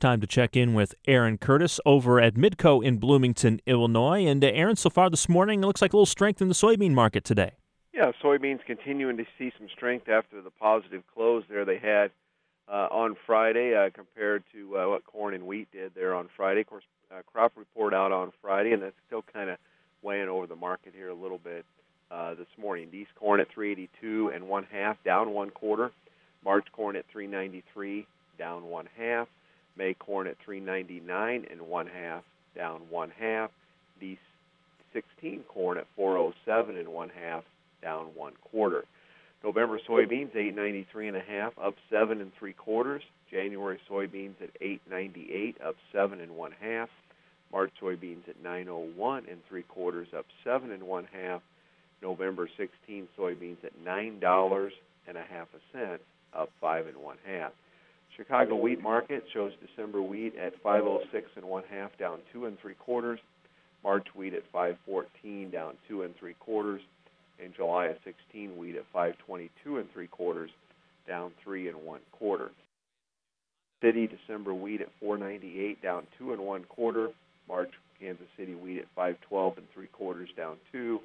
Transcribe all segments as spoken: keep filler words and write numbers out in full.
time to check in with Aaron Curtis over at Midco in Bloomington, Illinois. And uh, Aaron, so far this morning, it looks like a little strength in the soybean market today. Yeah, soybeans continuing to see some strength after the positive close there they had uh, on Friday uh, compared to uh, what corn and wheat did there on Friday. Of course, uh, crop report out on Friday, and that's still kind of weighing over the market here a little bit uh, this morning. East corn at three eighty-two and one half, down one quarter. March corn at three ninety-three, down one half. May corn at three ninety-nine and one half, down one half. D sixteen corn at four oh seven and one half, down one quarter. November soybeans eight ninety-three and a half, up seven and three quarters. January soybeans at eight ninety-eight, up seven and one half. March soybeans at nine oh one and three quarters, up seven and one half. November sixteen soybeans at nine dollars and a half a cent, up five and one half. Chicago wheat market shows December wheat at five oh six and one half, down two and three quarters. March wheat at five fourteen, down two and three quarters. And July of sixteen wheat at five twenty-two and three quarters, down three and one quarter. City December wheat at four ninety-eight, down two and one quarter. March Kansas City wheat at five twelve and three quarters, down two.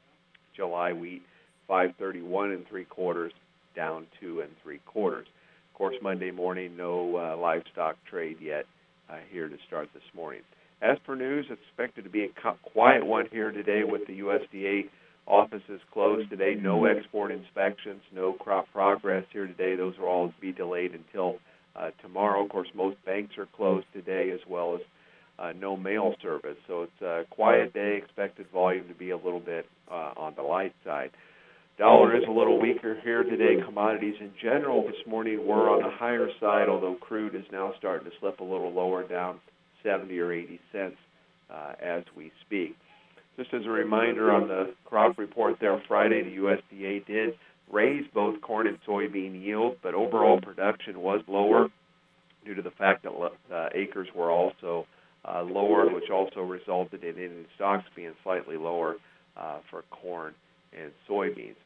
July wheat five thirty-one and three quarters, down two and three quarters. Of course, Monday morning, no uh, livestock trade yet uh, here to start this morning. As for news, it's expected to be a quiet one here today with the U S D A offices closed today. No export inspections, no crop progress here today. Those will all be delayed until uh, tomorrow. Of course, most banks are closed today, as well as uh, no mail service. So it's a quiet day. Expected volume to be a little bit uh, on the light side. Dollar is a little weaker here today. Commodities in general this morning were on the higher side, although crude is now starting to slip a little lower, down seventy or eighty cents uh, as we speak. Just as a reminder, on the crop report there Friday, the U S D A did raise both corn and soybean yield, but overall production was lower due to the fact that uh, acres were also uh, lower, which also resulted in ending stocks being slightly lower uh, for corn and soybeans.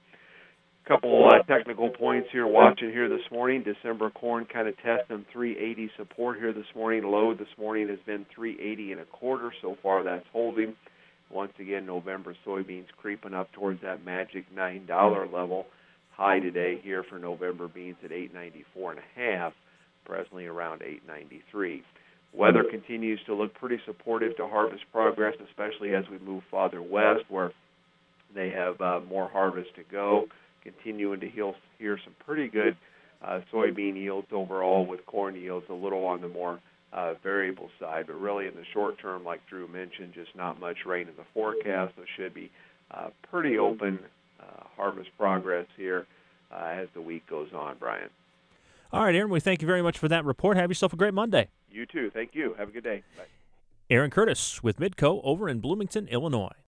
A couple uh, technical points here watching here this morning. December corn kind of testing three eighty support here this morning. Low this morning has been three eighty and a quarter. So far that's holding. Once again, November soybeans creeping up towards that magic nine dollar level. High today here for November beans at eight ninety-four and a half, presently around eight ninety-three. Weather continues to look pretty supportive to harvest progress, especially as we move farther west, where they have uh, more harvest to go. Continuing to heal, hear some pretty good uh, soybean yields overall, with corn yields a little on the more uh, variable side. But really in the short term, like Drew mentioned, just not much rain in the forecast, so should be uh, pretty open uh, harvest progress here uh, as the week goes on, Brian. All right, Aaron, we thank you very much for that report. Have yourself a great Monday. You too. Thank you. Have a good day. Bye. Aaron Curtis with Midco over in Bloomington, Illinois.